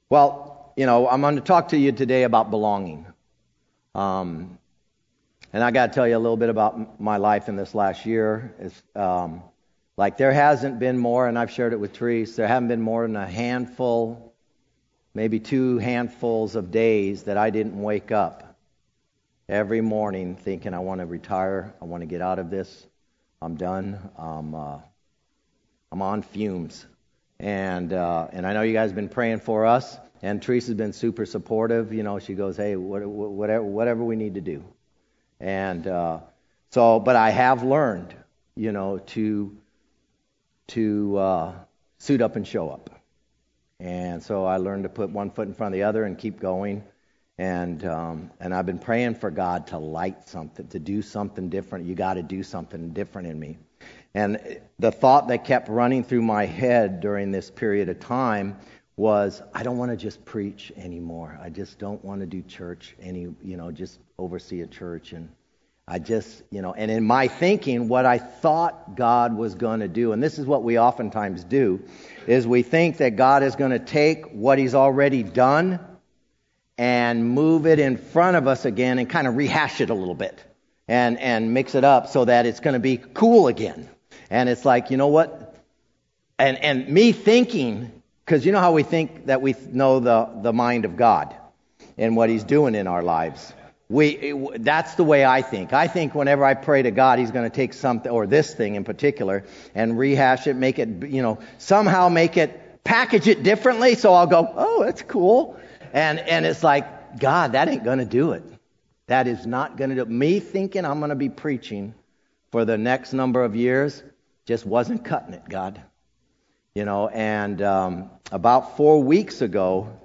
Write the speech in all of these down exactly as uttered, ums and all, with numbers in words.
Well, you know, I'm going to talk to you today about belonging. Um, and I got to tell you a little bit about my life in this last year. It's, um, like there hasn't been more, and I've shared it with Therese, there haven't been more than a handful, maybe two handfuls of days that I didn't wake up every morning thinking I want to retire, I want to get out of this, I'm done, I'm, uh, I'm on fumes. And uh, and I know you guys have been praying for us, and Teresa's been super supportive. You know, she goes, hey, what, whatever whatever we need to do. And uh, so, but I have learned, you know, to to uh, suit up and show up. And so I learned to put one foot in front of the other and keep going. And um, and I've been praying for God to light something, to do something different. You got to do something different in me. And the thought that kept running through my head during this period of time was, I don't want to just preach anymore. I just don't want to do church any, you know, just oversee a church. And I just, you know, and in my thinking, what I thought God was going to do, and this is what we oftentimes do, is we think that God is going to take what He's already done and move it in front of us again and kind of rehash it a little bit and, and mix it up so that it's going to be cool again. And it's like, you know what? And and me thinking, because you know how we think that we know the, the mind of God and what He's doing in our lives. We it, that's the way I think. I think whenever I pray to God, He's going to take something, or this thing in particular, and rehash it, make it, you know, somehow make it, package it differently. So I'll go, oh, that's cool. And and it's like, God, that ain't going to do it. That is not going to do it. Me thinking I'm going to be preaching for the next number of years just wasn't cutting it, God. You know, and um, about four weeks ago,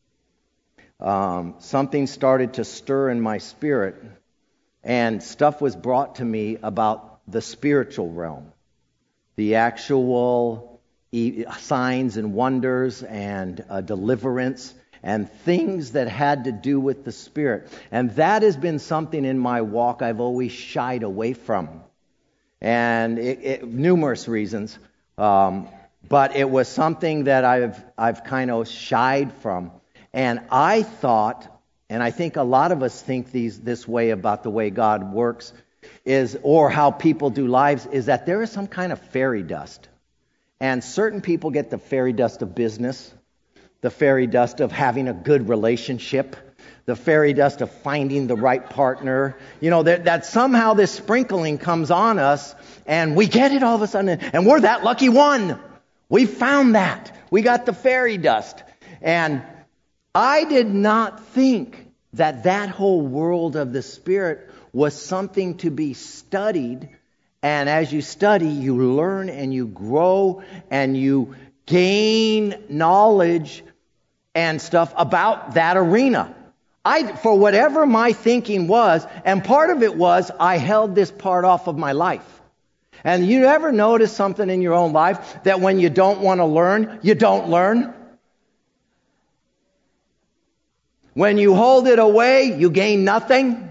um, something started to stir in my spirit, and stuff was brought to me about the spiritual realm, the actual e- signs and wonders and uh, deliverance and things that had to do with the Spirit. And that has been something in my walk I've always shied away from. And it, it, numerous reasons, um, but it was something that I've I've kind of shied from. And I thought, and I think a lot of us think these this way about the way God works, is or how people do lives, is that there is some kind of fairy dust, and certain people get the fairy dust of business, the fairy dust of having a good relationship, the fairy dust of finding the right partner. You know, that, that somehow this sprinkling comes on us and we get it all of a sudden. And we're that lucky one. We found that. We got the fairy dust. And I did not think that that whole world of the Spirit was something to be studied. And as you study, you learn and you grow and you gain knowledge and stuff about that arena. I, for whatever my thinking was, and part of it was I held this part off of my life. And you ever notice something in your own life that when you don't want to learn, you don't learn? When you hold it away, you gain nothing.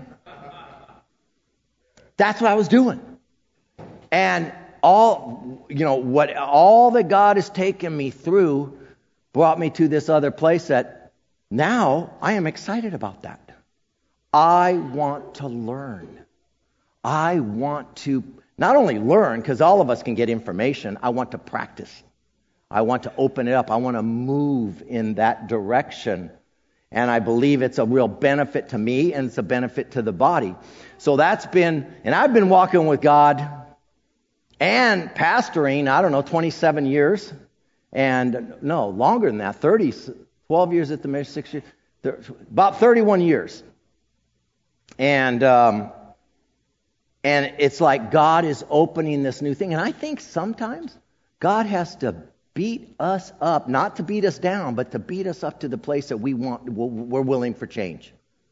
That's what I was doing. And all, you know, what all that God has taken me through brought me to this other place that now I am excited about that. I want to learn. I want to not only learn, because all of us can get information, I want to practice. I want to open it up. I want to move in that direction. And I believe it's a real benefit to me and it's a benefit to the body. So that's been, and I've been walking with God and pastoring, I don't know, twenty-seven years. And no, longer than that, thirty, twelve years at the mission, six years, about thirty-one years. And um, and it's like God is opening this new thing. And I think sometimes God has to beat us up, not to beat us down, but to beat us up to the place that we want, we're willing for change.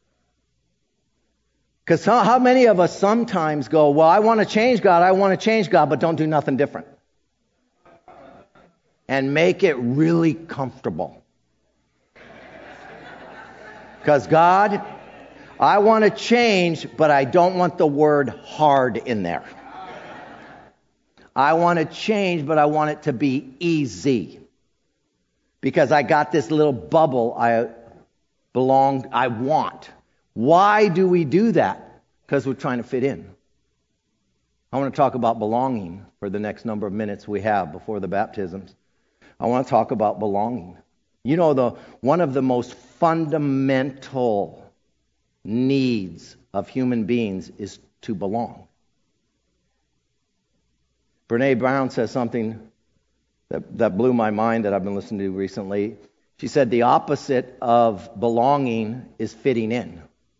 Because how, how many of us sometimes go, well, I want to change God, I want to change God, but don't do nothing different. And make it really comfortable. Because God, I want to change, but I don't want the word hard in there. I want to change, but I want it to be easy. because I got this little bubble I belong, I want. Why do we do that? Because we're trying to fit in. I want to talk about belonging for the next number of minutes we have before the baptisms. I want to talk about belonging. You know, the one of the most fundamental needs of human beings is to belong. Brene Brown says something that, that blew my mind that I've been listening to recently. She said the opposite of belonging is fitting in.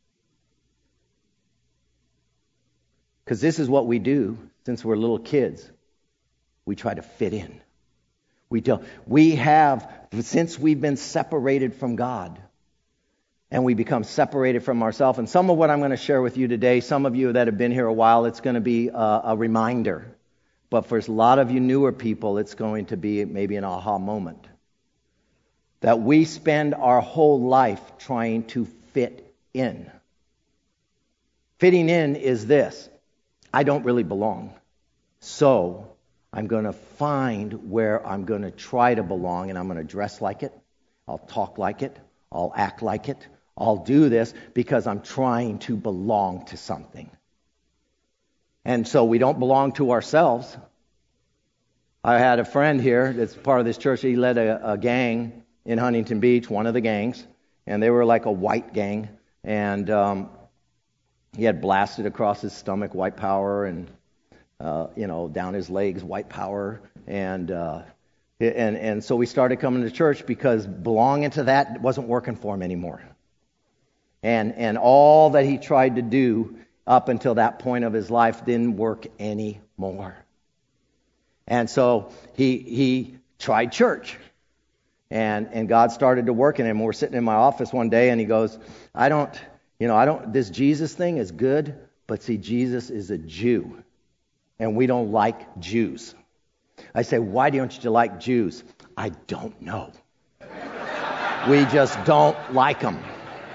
Because this is what we do since we're little kids. We try to fit in. We don't. We have, since we've been separated from God, and we become separated from ourselves. And some of what I'm going to share with you today, some of you that have been here a while, it's going to be a, a reminder. But for a lot of you newer people, it's going to be maybe an aha moment. That we spend our whole life trying to fit in. Fitting in is this: I don't really belong. So I'm going to find where I'm going to try to belong, and I'm going to dress like it. I'll talk like it. I'll act like it. I'll do this because I'm trying to belong to something. And so we don't belong to ourselves. I had a friend here that's part of this church. He led a, a gang in Huntington Beach, one of the gangs, and they were like a white gang. And um, he had blasted across his stomach, white power, and uh, you know, down his legs, white power. And uh, and and so we started coming to church because belonging to that wasn't working for him anymore. And and all that he tried to do up until that point of his life didn't work anymore. And so he he tried church. And and God started to work in him. We're sitting in my office one day and he goes, I don't, you know, I don't, this Jesus thing is good, but see, Jesus is a Jew. And we don't like Jews. I say, why don't you like Jews? I don't know. We just don't like them.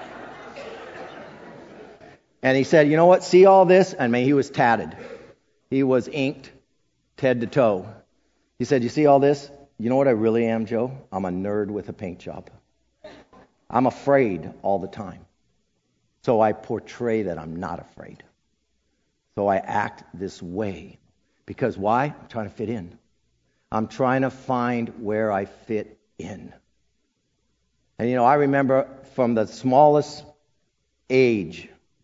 And he said, you know what, see all this? I mean, he was tatted. He was inked head to toe. He said, you see all this? You know what I really am, Joe? I'm a nerd with a paint job. I'm afraid all the time. So I portray that I'm not afraid. So I act this way. Because why? I'm trying to fit in. I'm trying to find where I fit in. And you know, I remember from the smallest age,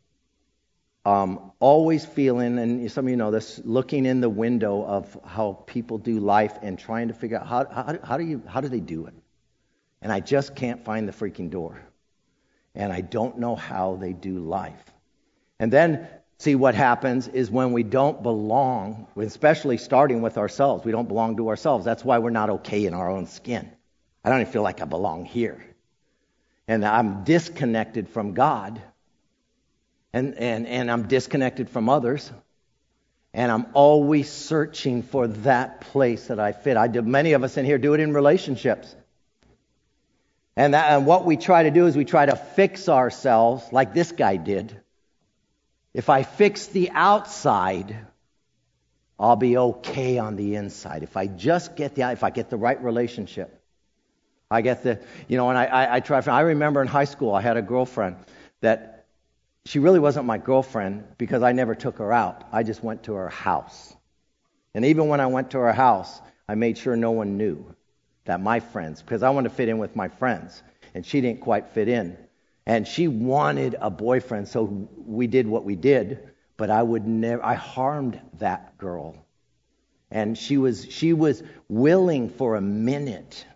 Um, always feeling, and some of you know this, looking in the window of how people do life and trying to figure out how, how, how do you how do they do it? And I just can't find the freaking door. And I don't know how they do life. And then, see, what happens is when we don't belong, especially starting with ourselves, we don't belong to ourselves. That's why we're not okay in our own skin. I don't even feel like I belong here. And I'm disconnected from God. And, and and I'm disconnected from others, and I'm always searching for that place that I fit. I do, many of us in here do it in relationships, and that, and what we try to do is we try to fix ourselves like this guy did. If I fix the outside, I'll be okay on the inside. If I just get the if I get the right relationship, I get the you know. And I I, I try. I remember in high school I had a girlfriend that. She really wasn't my girlfriend because I never took her out. I just went to her house. And even when I went to her house, I made sure no one knew that my friends, because I wanted to fit in with my friends. And she didn't quite fit in. And she wanted a boyfriend, so we did what we did. But I would never, I harmed that girl. And she was, she was willing for a minute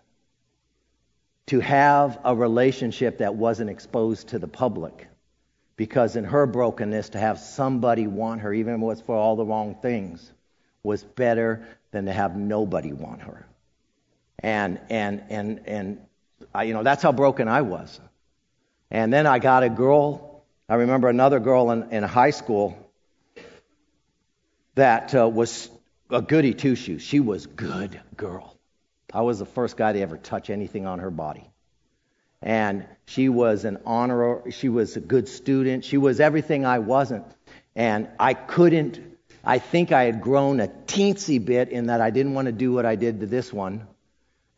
to have a relationship that wasn't exposed to the public. Because in her brokenness, to have somebody want her, even if it was for all the wrong things, was better than to have nobody want her. And and and and I, you know, that's how broken I was. And then I got a girl. I remember another girl in, in high school that uh, was a goody two shoes. She was good girl. I was the first guy to ever touch anything on her body. And she was an honor, she was a good student. She was everything I wasn't. And I couldn't, I think I had grown a teensy bit in that I didn't want to do what I did to this one.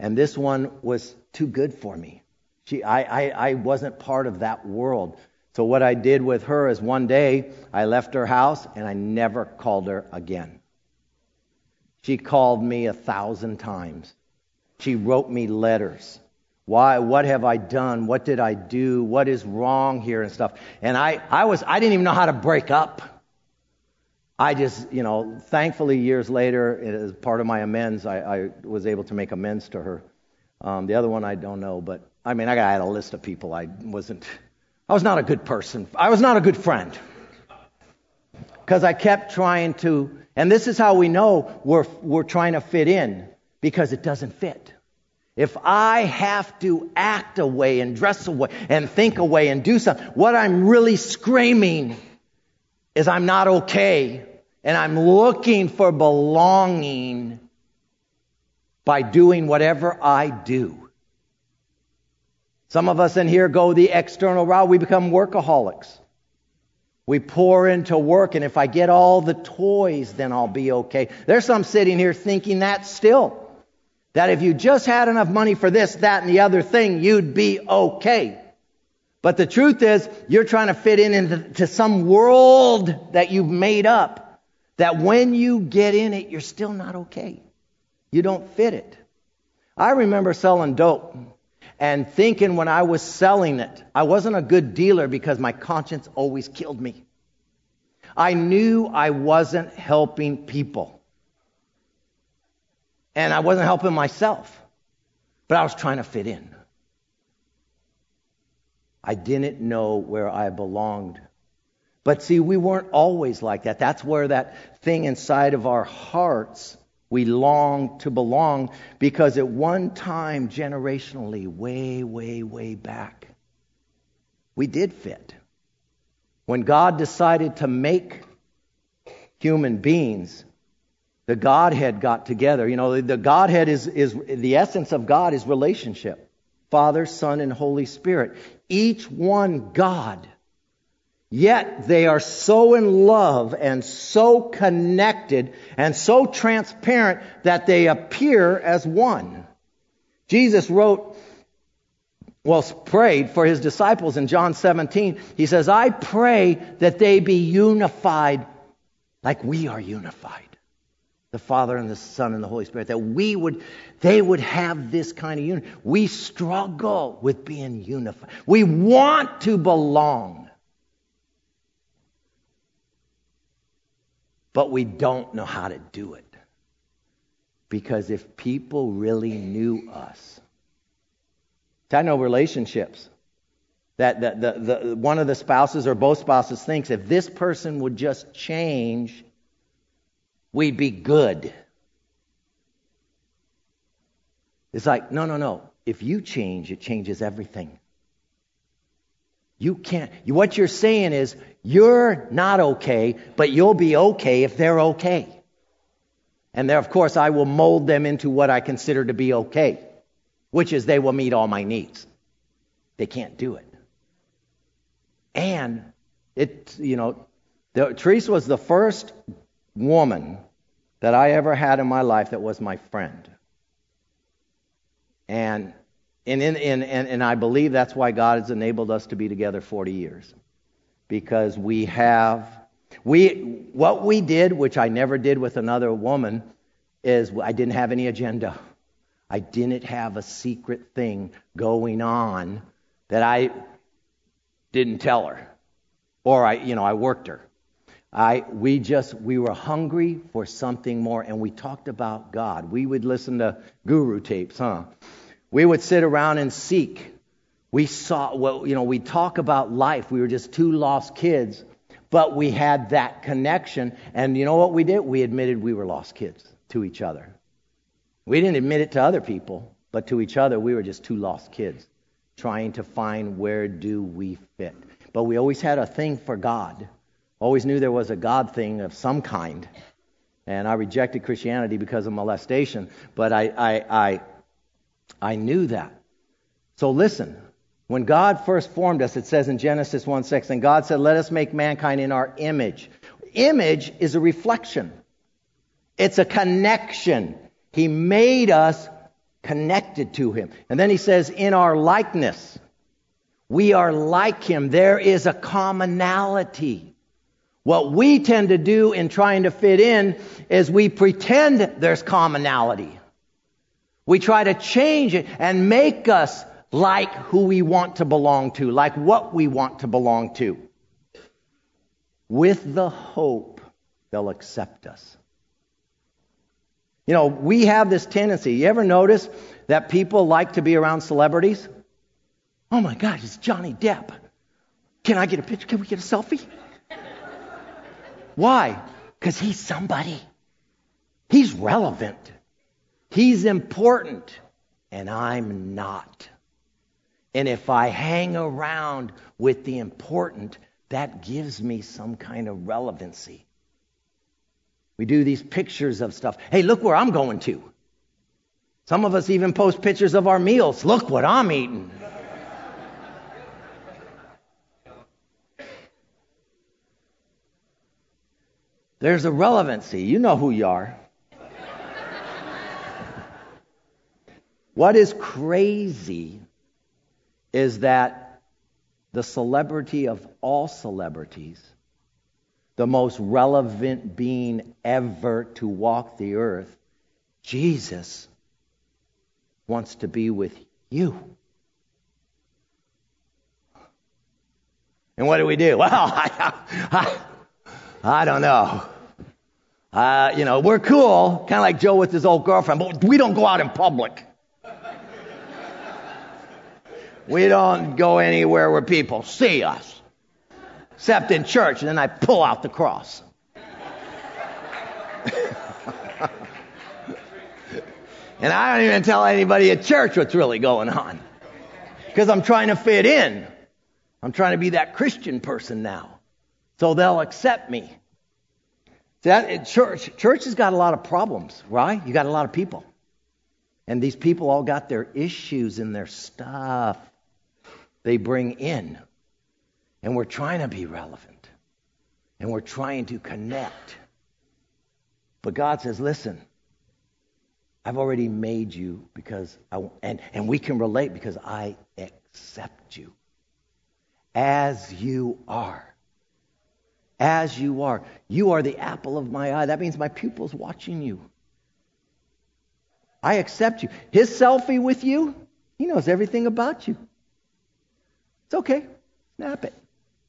And this one was too good for me. She, I, I, I wasn't part of that world. So what I did with her is one day I left her house and I never called her again. She called me a thousand times. She wrote me letters. Why? What have I done? What did I do? What is wrong here and stuff? And I, I was, I didn't even know how to break up. I just, you know, thankfully years later, as part of my amends, I, I was able to make amends to her. Um, the other one I don't know, but I mean, I got I had a list of people. I wasn't, I was not a good person. I was not a good friend. Because I kept trying to, and this is how we know we're we're trying to fit in, because it doesn't fit. If I have to act a way and dress a way and think a way and do something, what I'm really screaming is I'm not okay, and I'm looking for belonging by doing whatever I do. Some of us in here go the external route. We become workaholics. We pour into work, and if I get all the toys, then I'll be okay. There's some sitting here thinking that still. That if you just had enough money for this, that, and the other thing, you'd be okay. But the truth is, you're trying to fit in into some world that you've made up, that when you get in it, you're still not okay. You don't fit it. I remember selling dope and thinking when I was selling it, I wasn't a good dealer because my conscience always killed me. I knew I wasn't helping people. And I wasn't helping myself. But I was trying to fit in. I didn't know where I belonged. But see, we weren't always like that. That's where that thing inside of our hearts, we long to belong, because at one time, generationally, way, way, way back, we did fit. When God decided to make human beings, the Godhead got together. You know, the Godhead is, is the essence of God is relationship. Father, Son, and Holy Spirit. Each one God. Yet they are so in love and so connected and so transparent that they appear as one. Jesus wrote, well, prayed for his disciples in John seventeen. He says, I pray that they be unified like we are unified. The Father and the Son and the Holy Spirit, that we would, they would have this kind of unity. We struggle with being unified. We want to belong. But we don't know how to do it. Because if people really knew us. I know relationships. That the, the, the, one of the spouses or both spouses thinks if this person would just change, we'd be good. It's like, no, no, no. If you change, it changes everything. You can't. What you're saying is, you're not okay, but you'll be okay if they're okay. And there, of course, I will mold them into what I consider to be okay, which is they will meet all my needs. They can't do it. And it, you know, the, Teresa was the first woman that I ever had in my life that was my friend. And and, in, in, and and I believe that's why God has enabled us to be together forty years. Because we have, we what we did, which I never did with another woman, is I didn't have any agenda. I didn't have a secret thing going on that I didn't tell her. Or I, you know, I worked her. I we just we were hungry for something more, and we talked about God. We would listen to guru tapes, huh? We would sit around and seek. We saw, well, you know, we talk about life. We were just two lost kids, but we had that connection. And you know what we did? We admitted we were lost kids to each other. We didn't admit it to other people, but to each other, we were just two lost kids trying to find where do we fit. But we always had a thing for God. Always knew there was a God thing of some kind. And I rejected Christianity because of molestation, but I I I, I knew that. So listen, when God first formed us, it says in Genesis one six, and God said, let us make mankind in our image. Image is a reflection. It's a connection. He made us connected to him. And then he says, in our likeness, we are like him. There is a commonality. What we tend to do in trying to fit in is we pretend there's commonality. We try to change it and make us like who we want to belong to, like what we want to belong to, with the hope they'll accept us. You know, we have this tendency. You ever notice that people like to be around celebrities? Oh my gosh, it's Johnny Depp. Can I get a picture? Can we get a selfie? Why? Because he's somebody. He's relevant. He's important. And I'm not. And if I hang around with the important, that gives me some kind of relevancy. We do these pictures of stuff. Hey, look where I'm going to. Some of us even post pictures of our meals. Look what I'm eating. There's a relevancy. You know who you are. What is crazy is that the celebrity of all celebrities, the most relevant being ever to walk the earth, Jesus, wants to be with you. And what do we do? Well, I, I, I don't know. Uh, you know, we're cool, kind of like Joe with his old girlfriend, but we don't go out in public. We don't go anywhere where people see us, except in church, and then I pull out the cross. And I don't even tell anybody at church what's really going on, because I'm trying to fit in. I'm trying to be that Christian person now, so they'll accept me. That church, church has got a lot of problems, right? You got a lot of people. And these people all got their issues and their stuff they bring in. And we're trying to be relevant. And we're trying to connect. But God says, listen, I've already made you because I, and, and we can relate because I accept you as you are. As you are. You are the apple of my eye. That means my pupil's watching you. I accept you. His selfie with you, he knows everything about you. It's okay. Snap it.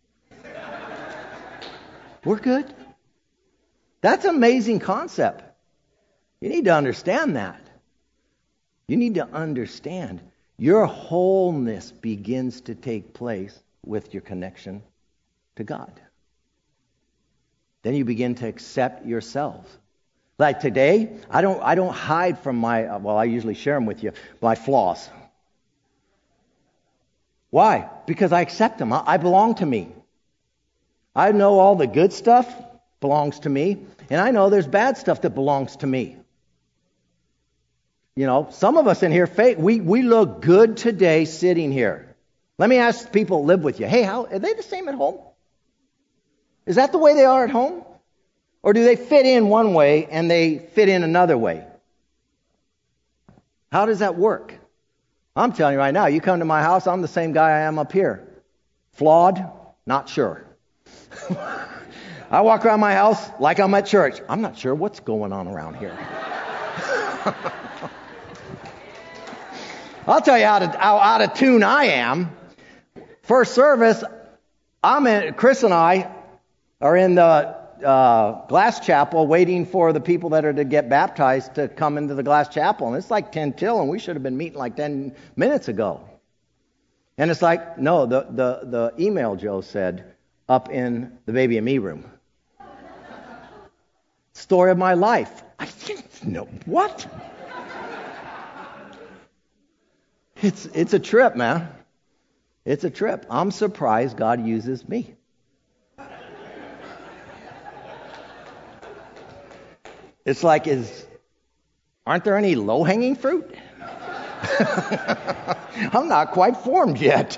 We're good. That's an amazing concept. You need to understand that. You need to understand your wholeness begins to take place with your connection to God. Then you begin to accept yourself. Like today, I don't I don't hide from my, well, I usually share them with you, my flaws. Why? Because I accept them. I, I belong to me. I know all the good stuff belongs to me, and I know there's bad stuff that belongs to me. You know, some of us in here, fake, we, we look good today sitting here. Let me ask people who live with you, hey, how are they the same at home? Is that the way they are at home? Or do they fit in one way and they fit in another way? How does that work? I'm telling you right now, you come to my house, I'm the same guy I am up here. Flawed? Not sure. I walk around my house like I'm at church. I'm not sure what's going on around here. I'll tell you how, to, how out of tune I am. First service, I'm in, Chris and I are in the uh, glass chapel waiting for the people that are to get baptized to come into the glass chapel. And it's like ten till, and we should have been meeting like ten minutes ago. And it's like, no, the, the, the email Joe said up in the baby and me room. Story of my life. I didn't know. What? It's it's a trip, man. It's a trip. I'm surprised God uses me. It's like, is aren't there any low-hanging fruit? I'm not quite formed yet.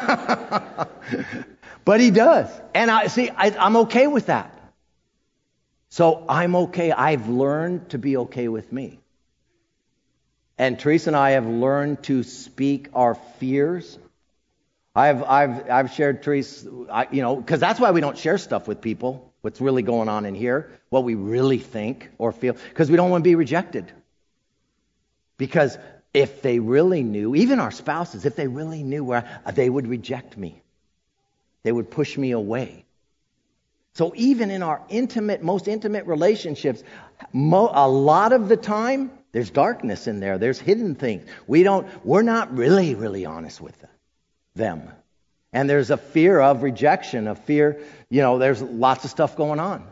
But he does. And I see, I, I'm okay with that. So I'm okay. I've learned to be okay with me. And Teresa and I have learned to speak our fears. I've I've I've shared Teresa, I, you know, because that's why we don't share stuff with people. What's really going on in here, what we really think or feel, because we don't want to be rejected. Because if they really knew, even our spouses, if they really knew where I, they would reject me, they would push me away. So even in our intimate, most intimate relationships, mo- a lot of the time, there's darkness in there. There's hidden things. We don't, we're not really, really honest with them. And there's a fear of rejection, a fear, you know, there's lots of stuff going on.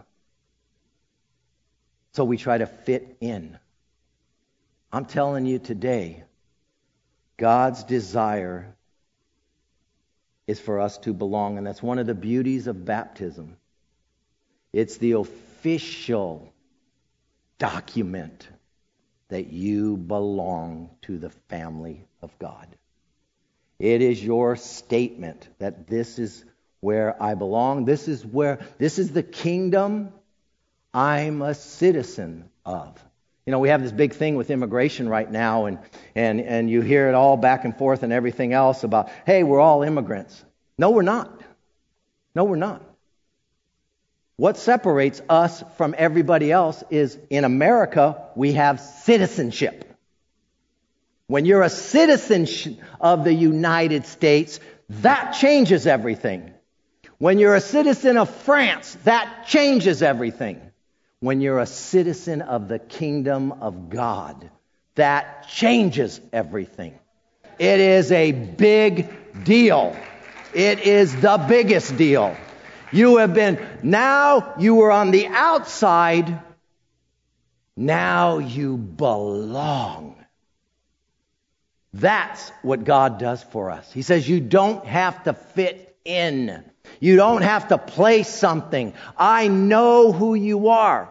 So we try to fit in. I'm telling you today, God's desire is for us to belong. And that's one of the beauties of baptism. It's the official document that you belong to the family of God. It is your statement that this is where I belong. This is where, this is the kingdom I'm a citizen of. You know, we have this big thing with immigration right now, and, and, and you hear it all back and forth and everything else about, hey, we're all immigrants. No, we're not. No, we're not. What separates us from everybody else is in America, we have citizenship. When you're a citizen of the United States, that changes everything. When you're a citizen of France, that changes everything. When you're a citizen of the kingdom of God, that changes everything. It is a big deal. It is the biggest deal. You have been, now you were on the outside, now you belong. That's what God does for us. He says you don't have to fit in. You don't have to play something. I know who you are.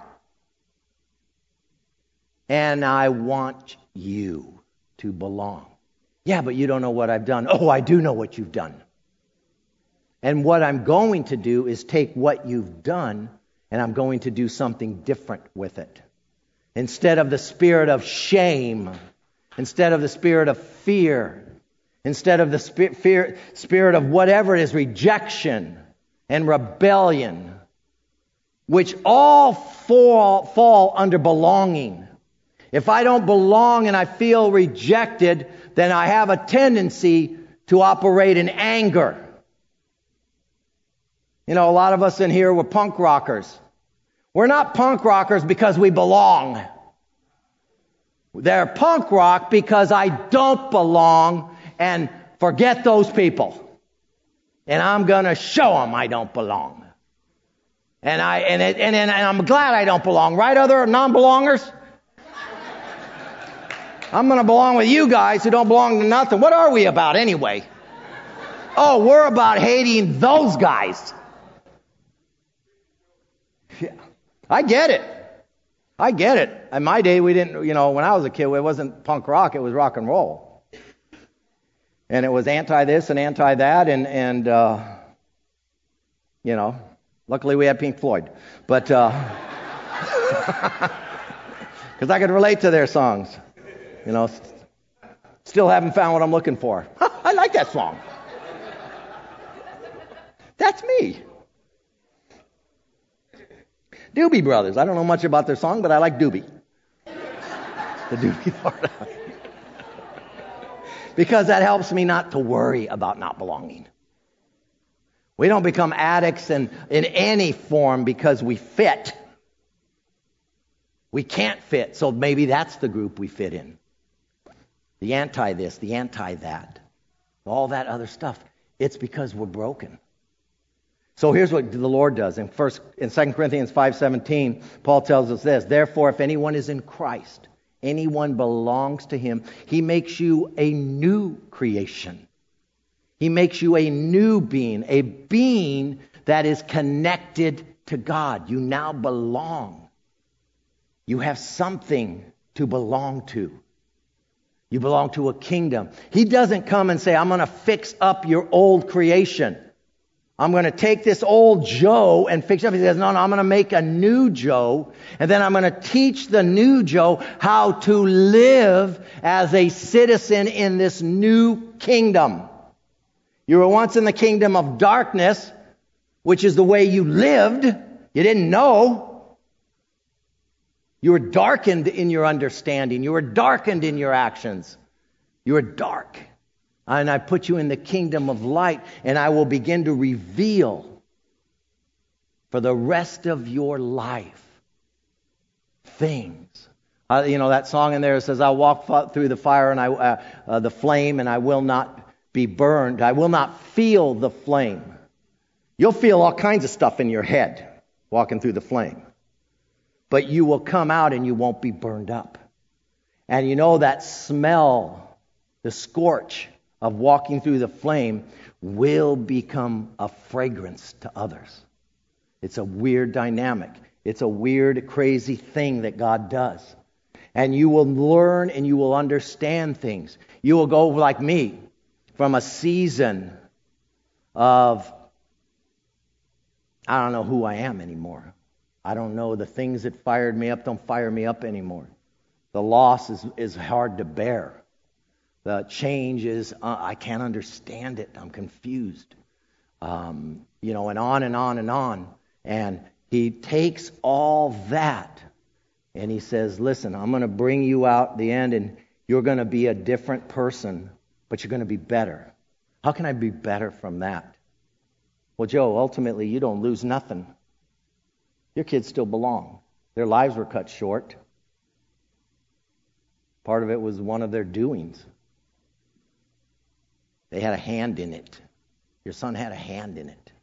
And I want you to belong. Yeah, but you don't know what I've done. Oh, I do know what you've done. And what I'm going to do is take what you've done and I'm going to do something different with it. Instead of the spirit of shame, instead of the spirit of fear, instead of the sp- fear, spirit of whatever it is, rejection and rebellion, which all fall, fall under belonging. If I don't belong and I feel rejected, then I have a tendency to operate in anger. You know, a lot of us in here were punk rockers. We're not punk rockers because we belong. They're punk rock because I don't belong, and forget those people. And I'm going to show them I don't belong. And I and, it, and and I'm glad I don't belong. Right, other non-belongers? I'm going to belong with you guys who don't belong to nothing. What are we about anyway? Oh, we're about hating those guys. Yeah, I get it. I get it. In my day, we didn't, you know, when I was a kid, it wasn't punk rock, it was rock and roll. And it was anti this and anti that, and, and uh, you know, luckily we had Pink Floyd. But, uh, because I could relate to their songs. You know, still haven't found what I'm looking for. I like that song. That's me. Doobie Brothers. I don't know much about their song, but I like Doobie. The Doobie part of it. Because that helps me not to worry about not belonging. We don't become addicts in, in any form because we fit. We can't fit, so maybe that's the group we fit in. The anti this, the anti that, all that other stuff. It's because we're broken. So here's what the Lord does. In first, in Second Corinthians five seventeen, Paul tells us this. Therefore, if anyone is in Christ, anyone belongs to him, he makes you a new creation. He makes you a new being, a being that is connected to God. You now belong. You have something to belong to. You belong to a kingdom. He doesn't come and say, I'm going to fix up your old creation. I'm going to take this old Joe and fix it up. He says, no, no, I'm going to make a new Joe. And then I'm going to teach the new Joe how to live as a citizen in this new kingdom. You were once in the kingdom of darkness, which is the way you lived. You didn't know. You were darkened in your understanding. You were darkened in your actions. You were dark. And I put you in the kingdom of light, and I will begin to reveal for the rest of your life things. Uh, you know, that song in there says, I'll walk through the fire and I, uh, uh, the flame, and I will not be burned. I will not feel the flame. You'll feel all kinds of stuff in your head walking through the flame. But you will come out and you won't be burned up. And you know that smell, the scorch of walking through the flame will become a fragrance to others. It's a weird dynamic. It's a weird, crazy thing that God does. And you will learn and you will understand things. You will go like me from a season of, I don't know who I am anymore. I don't know, the things that fired me up don't fire me up anymore. The loss is, is hard to bear. The change is, uh, I can't understand it. I'm confused. Um, you know, and on and on and on. And he takes all that and he says, listen, I'm going to bring you out the end, and you're going to be a different person, but you're going to be better. How can I be better from that? Well, Joe, ultimately, you don't lose nothing. Your kids still belong. Their lives were cut short. Part of it was one of their doings. They had a hand in it. Your son had a hand in it.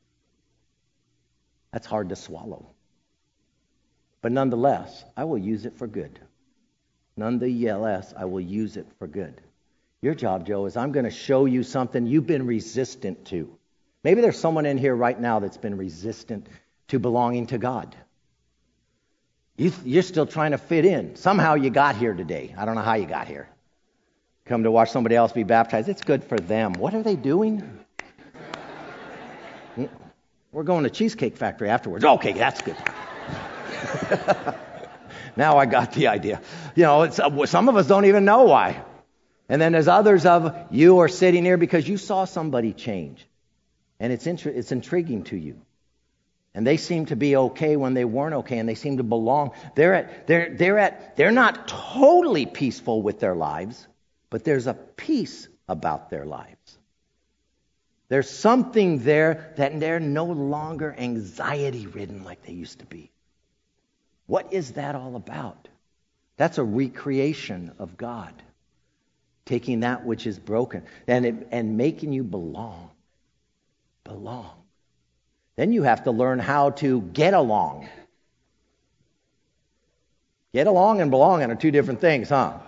That's hard to swallow. But nonetheless, I will use it for good. Nonetheless, I will use it for good. Your job, Joe, is I'm going to show you something you've been resistant to. Maybe there's someone in here right now that's been resistant to belonging to God. You, you're still trying to fit in. Somehow you got here today. I don't know how you got here. Come to watch somebody else be baptized. It's good for them. What are they doing? We're going to Cheesecake Factory afterwards. Okay, that's good. Now I got the idea. You know, it's, some of us don't even know why. And then there's others of you are sitting here because you saw somebody change. And it's intri- it's intriguing to you. And they seem to be okay when they weren't okay, and they seem to belong. They're at they're they're at they're not totally peaceful with their lives, but there's a peace about their lives. There's something there that they're no longer anxiety-ridden like they used to be. What is that all about? That's a recreation of God. Taking that which is broken and it, and making you belong. Belong. Then you have to learn how to get along. Get along and belonging are two different things, huh?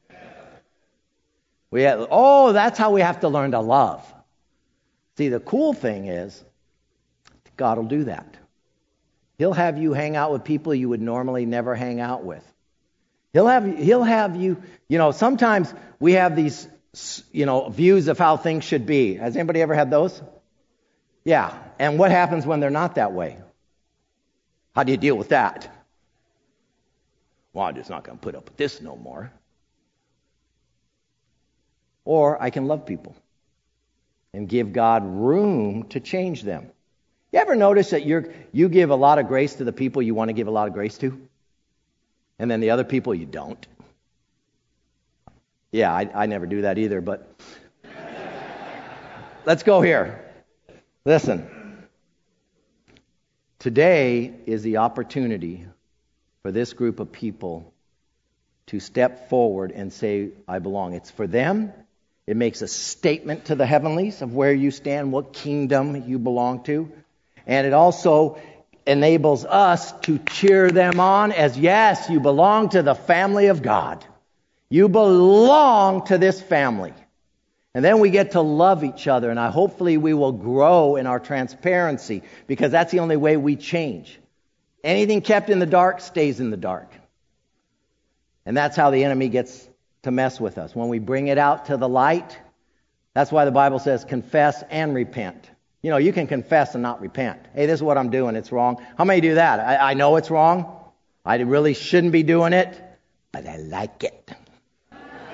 We have, oh, that's how we have to learn to love. See, the cool thing is, God will do that. He'll have you hang out with people you would normally never hang out with. He'll have he'll have you, you know, sometimes we have these, you know, views of how things should be. Has anybody ever had those? Yeah. And what happens when they're not that way? How do you deal with that? Well, I'm just not going to put up with this no more. Or I can love people and give God room to change them. You ever notice that you're you give a lot of grace to the people you want to give a lot of grace to? And then the other people you don't? Yeah, I, I never do that either, but let's go here. Listen. Today is the opportunity for this group of people to step forward and say, I belong. It's for them. It makes a statement to the heavenlies of where you stand, what kingdom you belong to. And it also enables us to cheer them on as, yes, you belong to the family of God. You belong to this family. And then we get to love each other, and I, hopefully we will grow in our transparency, because that's the only way we change. Anything kept in the dark stays in the dark. And that's how the enemy gets to mess with us. When we bring it out to the light, that's why the Bible says confess and repent. You know, you can confess and not repent. Hey, this is what I'm doing. It's wrong. How many do that? I, I know it's wrong. I really shouldn't be doing it, but I like it.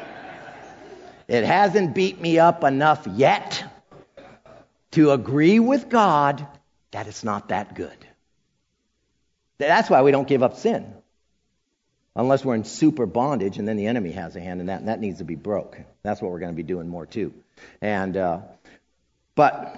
It hasn't beat me up enough yet to agree with God that it's not that good. That's why we don't give up sin. Unless we're in super bondage, and then the enemy has a hand in that, and that needs to be broke. That's what we're going to be doing more too. And uh, but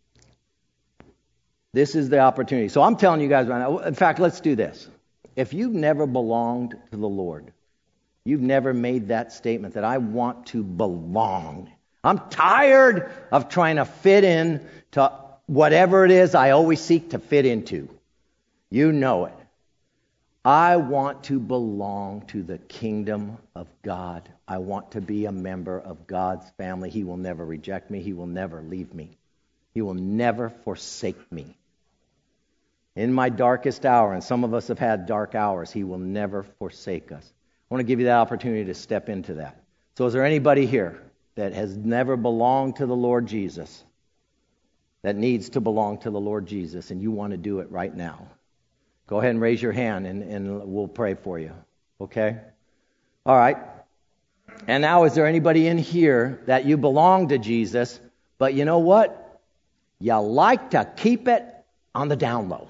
this is the opportunity. So I'm telling you guys right now. In fact, let's do this. If you've never belonged to the Lord, you've never made that statement that I want to belong. I'm tired of trying to fit in to whatever it is I always seek to fit into. You know it. I want to belong to the kingdom of God. I want to be a member of God's family. He will never reject me. He will never leave me. He will never forsake me. In my darkest hour, and some of us have had dark hours, He will never forsake us. I want to give you that opportunity to step into that. So is there anybody here that has never belonged to the Lord Jesus, that needs to belong to the Lord Jesus, and you want to do it right now? Go ahead and raise your hand, and, and we'll pray for you. Okay? All right. And now, is there anybody in here that you belong to Jesus, but you know what? You like to keep it on the down low.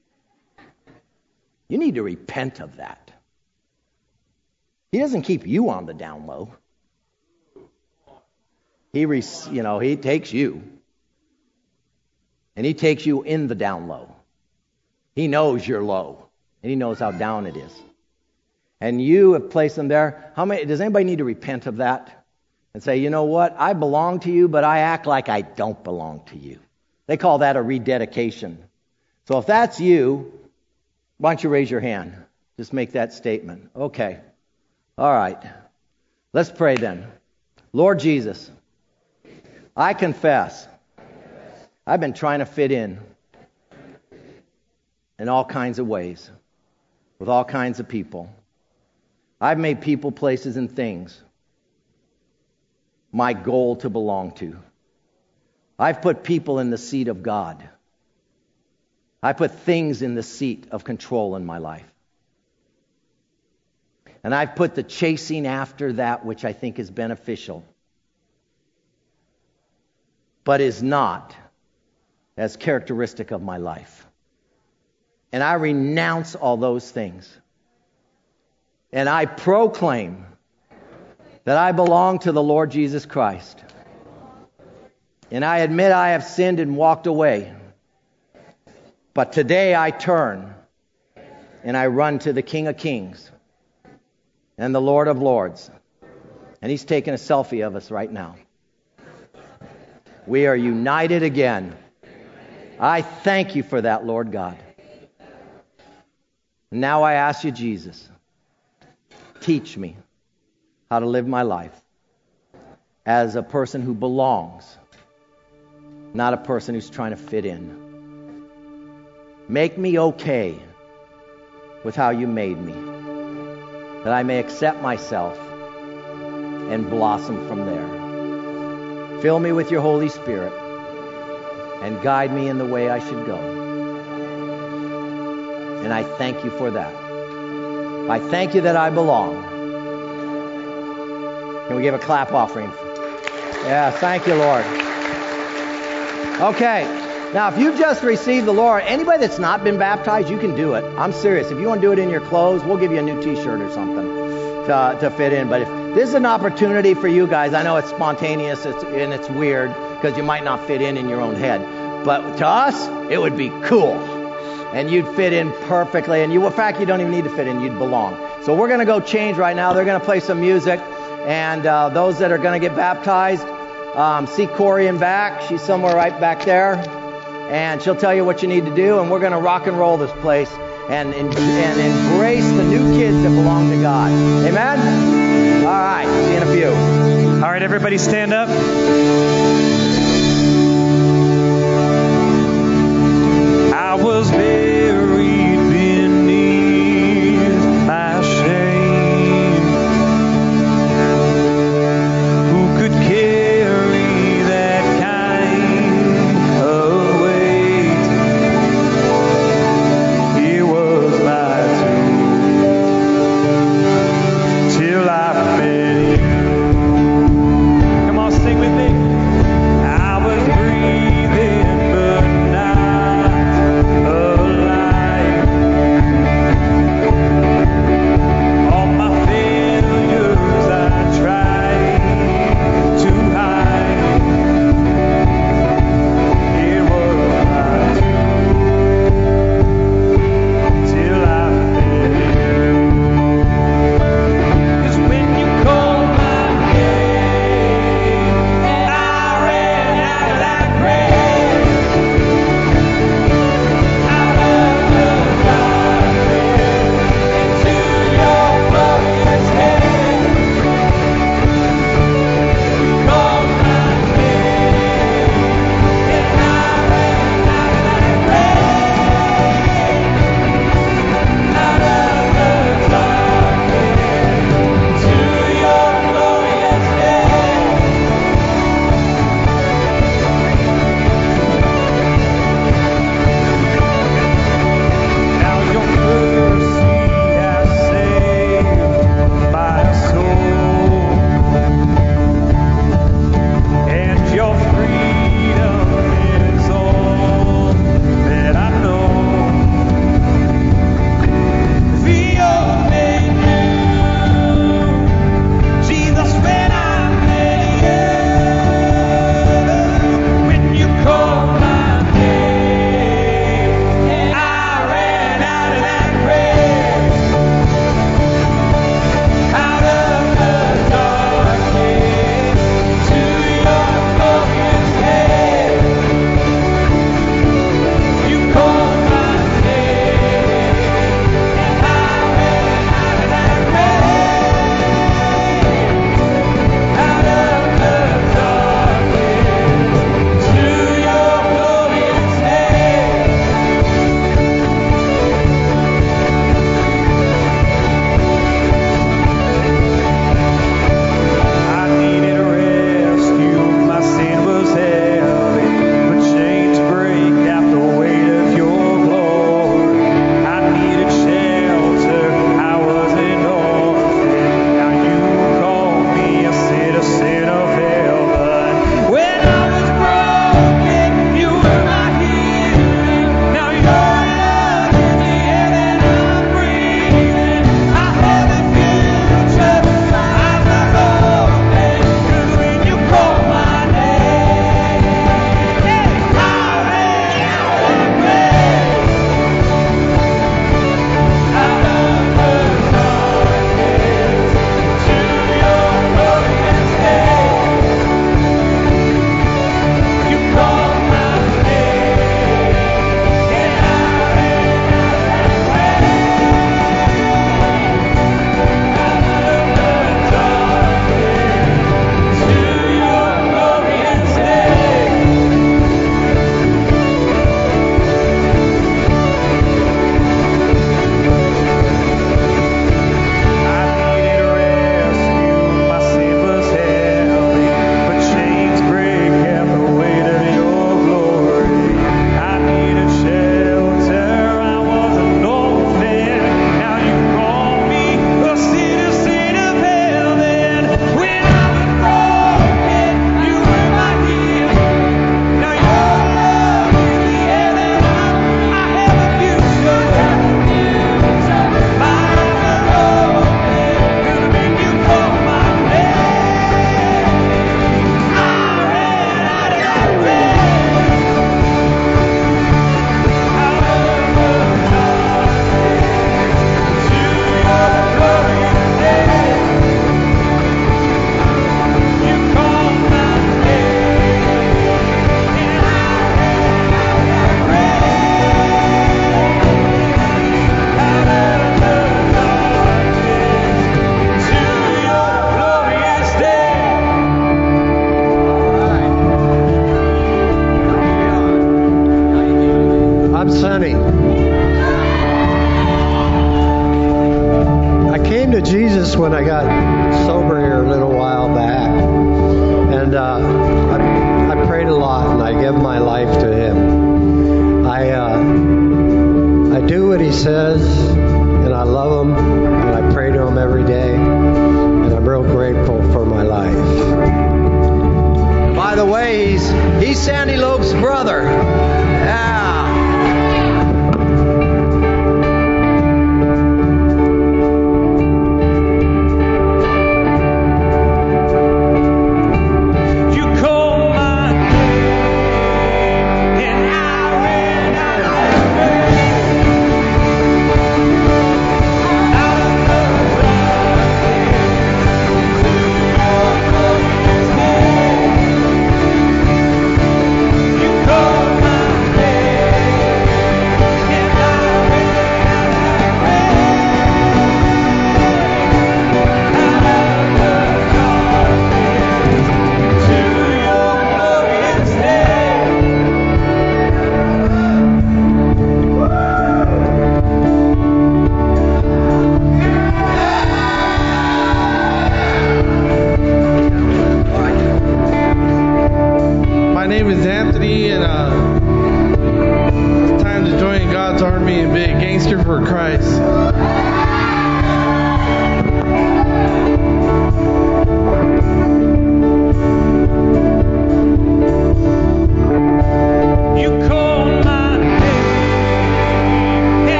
You need to repent of that. He doesn't keep you on the down low. He, re, you know, he takes you, and He takes you in the down low. He knows you're low, and He knows how down it is. And you have placed them there. How many? Does anybody need to repent of that and say, you know what? I belong to you, but I act like I don't belong to you. They call that a rededication. So if that's you, why don't you raise your hand? Just make that statement. Okay. All right. Let's pray then. Lord Jesus, I confess I've been trying to fit in in all kinds of ways, with all kinds of people. I've made people, places, and things my goal to belong to. I've put people in the seat of God. I put things in the seat of control in my life. And I've put the chasing after that which I think is beneficial, but is not as characteristic of my life. And I renounce all those things. And I proclaim that I belong to the Lord Jesus Christ. And I admit I have sinned and walked away. But today I turn and I run to the King of Kings and the Lord of Lords. And He's taking a selfie of us right now. We are united again. I thank you for that, Lord God. Now I ask you, Jesus, teach me how to live my life as a person who belongs, not a person who's trying to fit in. Make me okay with how you made me, that I may accept myself and blossom from there. Fill me with your Holy Spirit and guide me in the way I should go. And I thank you for that. I thank you that I belong. Can we give a clap offering? Yeah, thank you, Lord. Okay, now if you've just received the Lord, anybody that's not been baptized, you can do it. I'm serious. If you want to do it in your clothes, we'll give you a new t-shirt or something to, to fit in. But if this is an opportunity for you guys, I know it's spontaneous it's, and it's weird because you might not fit in in your own head. But to us, it would be cool. And you'd fit in perfectly. And you, in fact, you don't even need to fit in. You'd belong. So we're going to go change right now. They're going to play some music. And uh, those that are going to get baptized, um, see Corey in back. She's somewhere right back there. And she'll tell you what you need to do. And we're going to rock and roll this place and, and, and embrace the new kids that belong to God. Amen? All right. See you in a few. All right, everybody stand up. I was buried beneath my shame. Who could carry that kind of weight? It was my tomb till I met you. when I got sober here a little while back, and uh, I, I prayed a lot, and I gave my life to Him. I uh, I do what He says, and I love Him, and I pray to Him every day, and I'm real grateful for my life. By the way, he's he's Sandy Lope's brother. Yeah.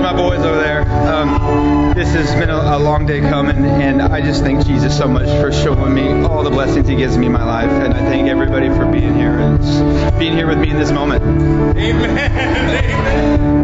my boys over there. Um, this has been a, a long day coming, and I just thank Jesus so much for showing me all the blessings He gives me in my life, and I thank everybody for being here and just being here with me in this moment. Amen. Amen.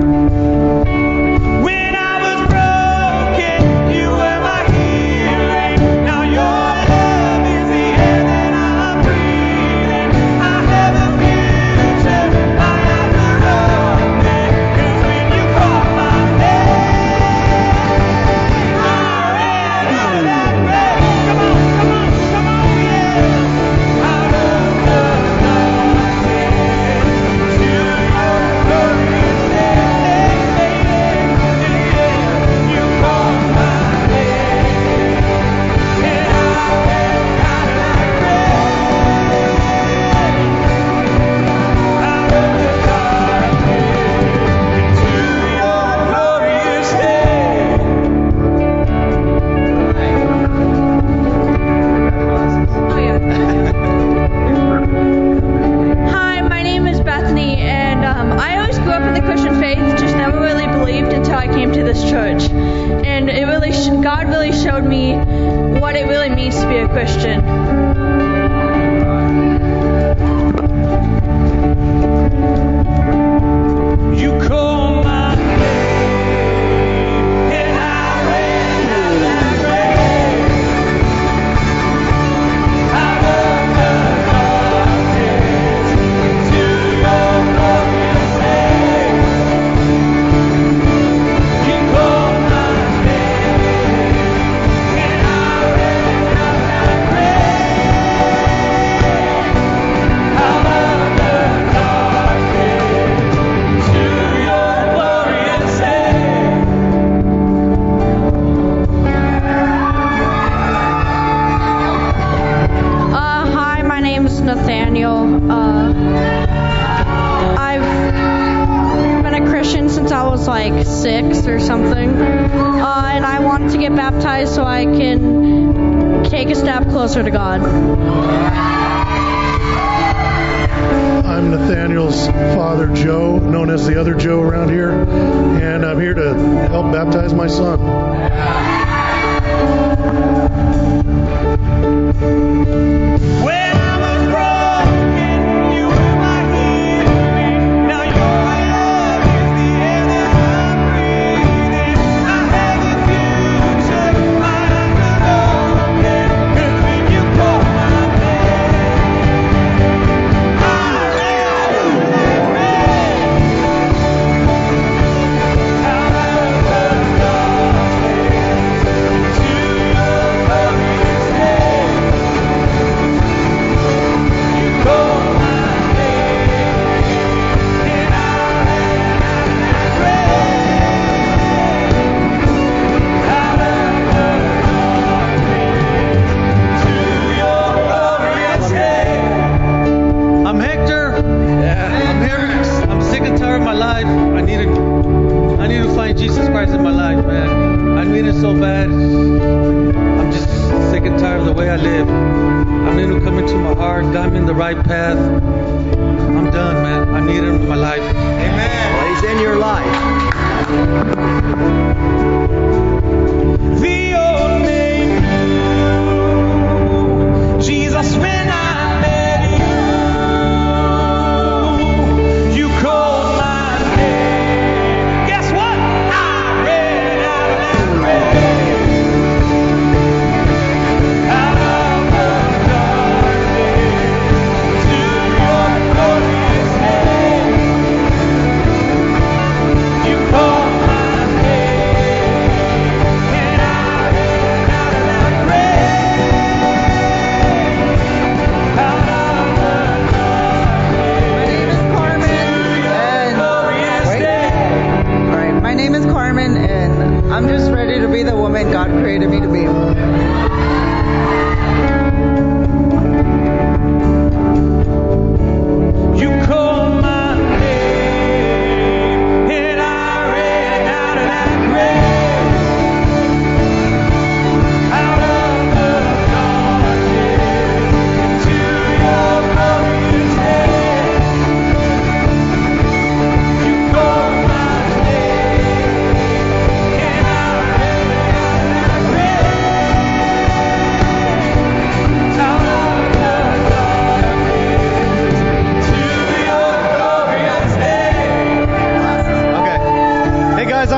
To God. I'm Nathaniel's father, Joe, known as the other Joe around here, and I'm here to help baptize my son.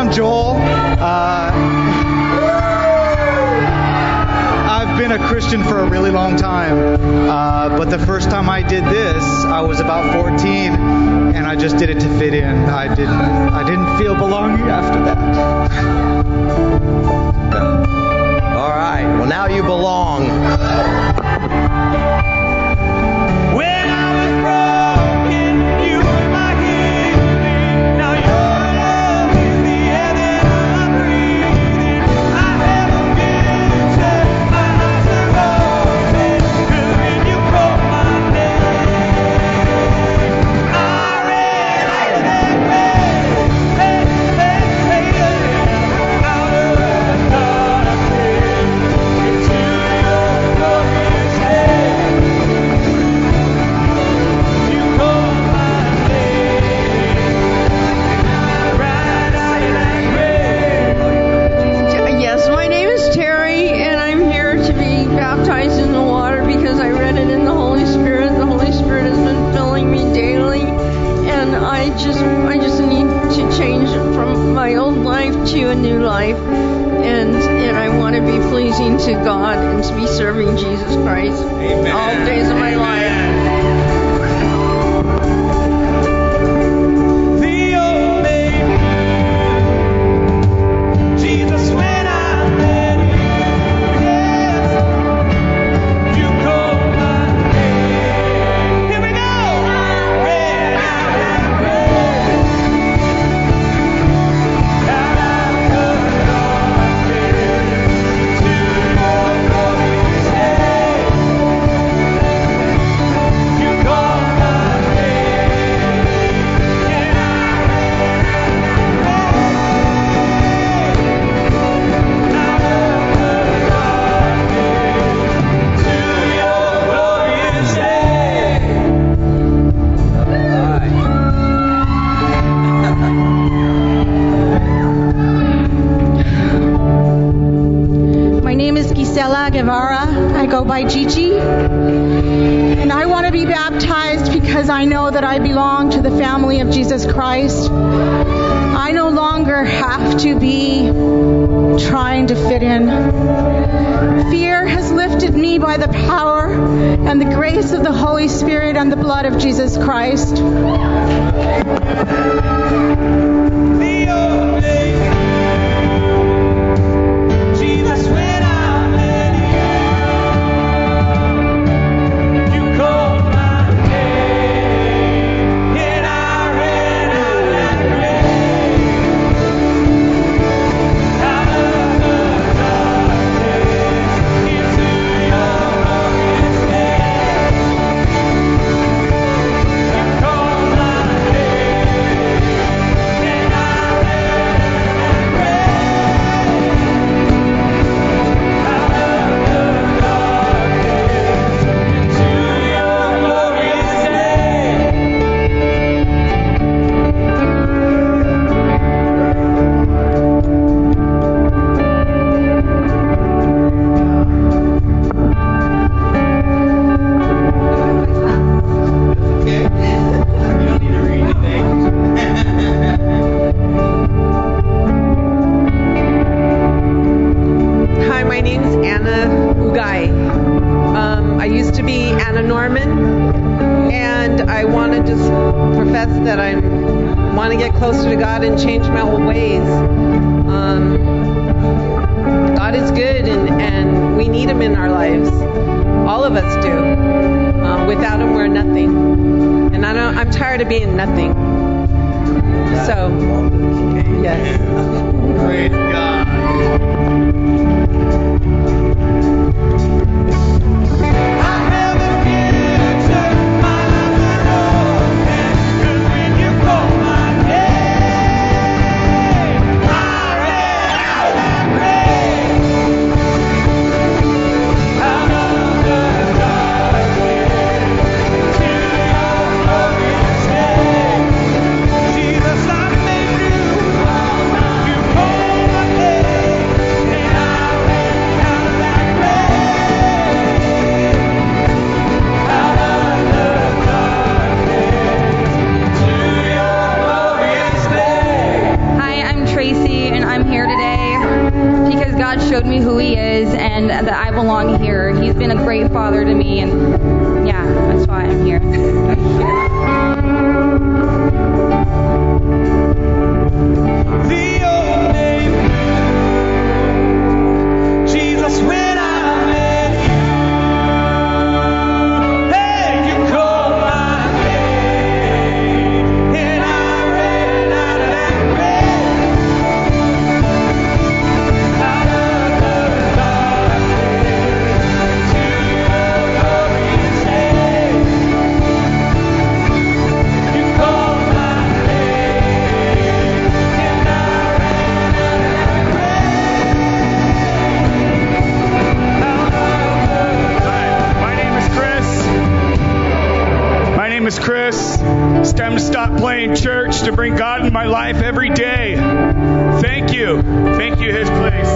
I'm Joel. Uh, I've been a Christian for a really long time, uh, but the first time I did this, I was about fourteen, and I just did it to fit in. I didn't, I didn't feel belonging after that. All right. Well, now you belong. To a new life, and and I want to be pleasing to God and to be serving Jesus Christ Amen. All the days of my life. I go by Gigi, and I want to be baptized because I know that I belong to the family of Jesus Christ. I no longer have to be trying to fit in. Fear has lifted me by the power and the grace of the Holy Spirit and the blood of Jesus Christ. Jesus, I made you. I'm here today because God showed me who He is and that I belong here. He's been a great father to me, and yeah, that's why I'm here. The old name, Jesus, when I met you, hey, you called my name, and I ran out of that grave, out of the darkness to your glorious name. You called my name, and I ran out of that grave, out of the darkness. My name is Chris. My name is Chris. It's time to stop playing church to bring God in my life every day. Thank you. Thank you, His place.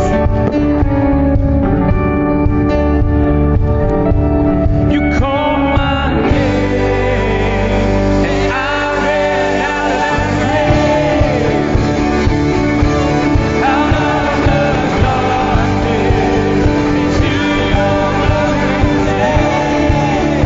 You called my name, and I ran out of that grave, out of the darkness into your glorious name.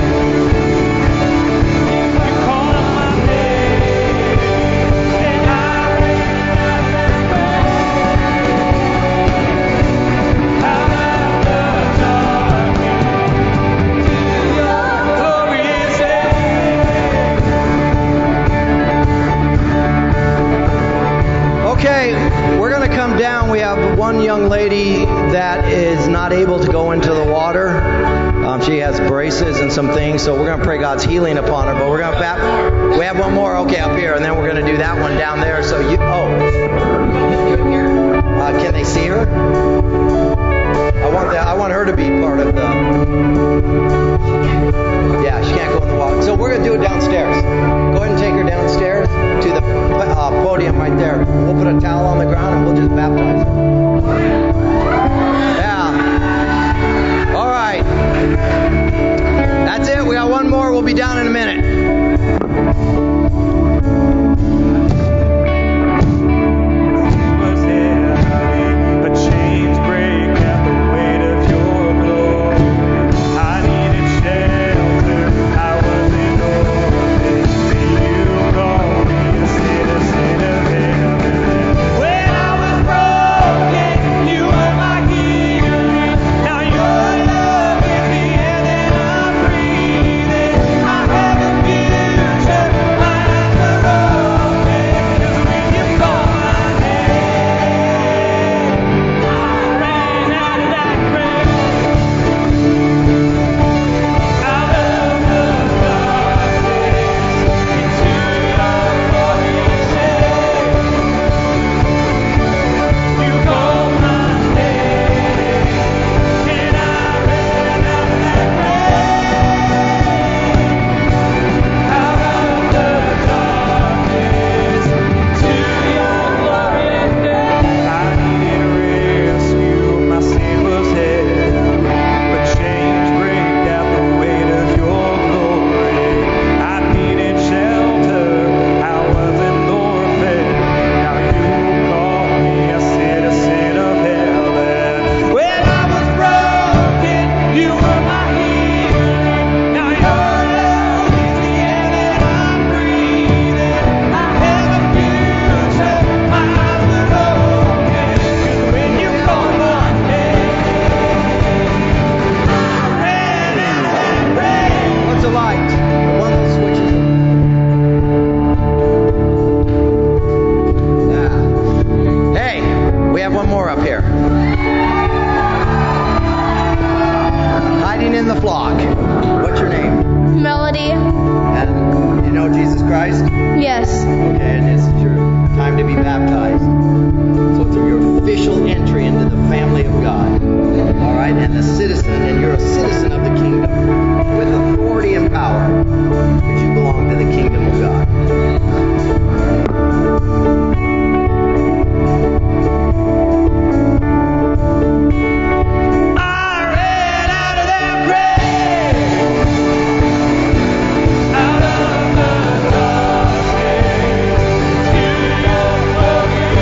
You called my name, and I ran out of that grave, out of the darkness to your glorious Okay, we're going to come down. We have one young lady that is not able to go into the water. Um, she has braces and some things, so we're going to pray God's healing upon her. But we're going to bat- we have one more, okay, up here, and then we're going to do that one down there. So you, oh, uh, can they see her? I want that. I want her to be part of the. Yeah, she can't go in the water. So we're going to do it downstairs. Go ahead and take her downstairs to the uh, podium right there. We'll put a towel on the ground and we'll just baptize her. Yeah. All right. That's it. We got one more. We'll be down in a minute. was heavy, but chains break at the weight of your glory. I needed shelter, I was in orphan, till you called me a citizen of heaven. When I was broken, you were my healing. Now your love is the air that I'm breathing. I have a future, my eyes are open, 'cause when you call my name, I ran out of that grave, out of the darkness into your glorious name. You called my name, and I ran out of that grave, out of the darkness to your glorious name. I needed rescue, my sin was heavy, but chains break at the weight of your glory. I needed shelter, I was an orphan. Now you call me a citizen of heaven. When I was broken, you were my healing. Now your love is the air that I'm breathing. I have a future, my eyes are open, 'cause when you call my name, I ran out of that grave. What's the light? The one that switches. Yeah. Hey, we have one more up here. Hiding in the flock. What's your name? Melody? And you know Jesus Christ? Yes. Okay, and this is your time to be baptized. So it's your official entry into the family of God. All right, and the citizen, and you're a citizen of the kingdom with authority and power, because you belong to the kingdom of God. I ran out of that grave, out of the darkness to your glorious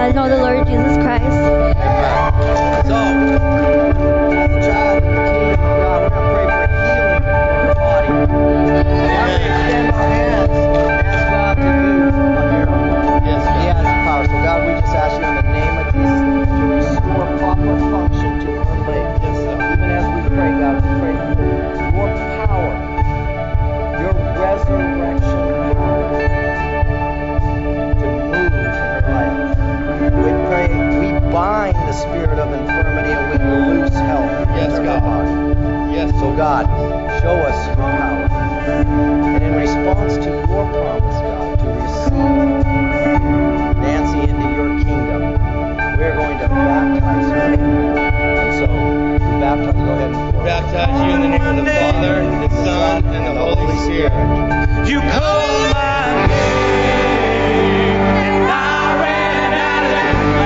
to know the Lord Jesus Christ. Amen. So, the child of the kingdom of God, we're going to pray for healing for her body. We're going to extend our hands and ask God to do a miracle. Yes, He has the power. So, God, we just ask you in the name of Jesus to restore proper function to her leg. Yes, sir. Even as we pray, God, we pray for your power, your resurrection power to move in her life. We pray, we bind the spirit of infirmity and we loose health yes, in her body. Yes. So God, show us your power. And in response to your promise, God, to receive Nancy into your kingdom, we're going to baptize her. And so, we baptize, go ahead and pour. Baptize you in the name of the Father, the Son, and the Holy Spirit. You call my name, and I ran out of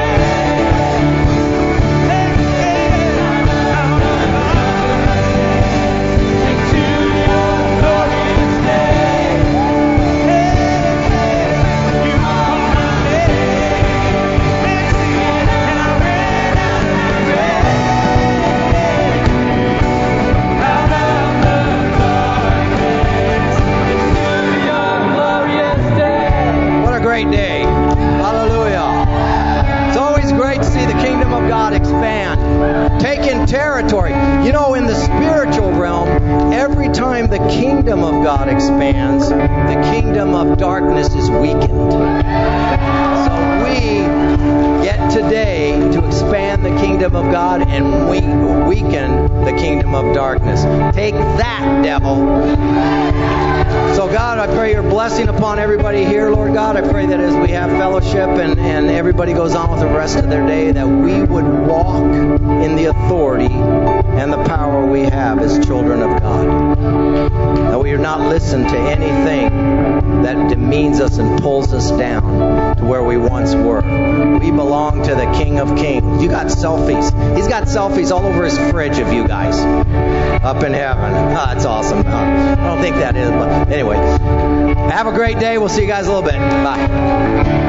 great day. Hallelujah. It's always great to see the kingdom of God expand, taking territory. You know, in the spiritual realm, every time the kingdom of God expands, the kingdom of darkness is weakened. So we get today to expand the kingdom of God and we weaken the kingdom of darkness. Take that, devil. So God, I pray your blessing upon everybody here, Lord God. I pray that as we have fellowship and, and everybody goes on with the rest of their day, that we would walk in the authority and the power we have as children of God. That we would not listen to anything that demeans us and pulls us down to where we once were. We belong to the King of Kings. You got selfies. He's got selfies all over his fridge of you guys up in heaven. Oh, that's awesome. I don't think that is, but anyway. Have a great day. We'll see you guys a little bit. Bye.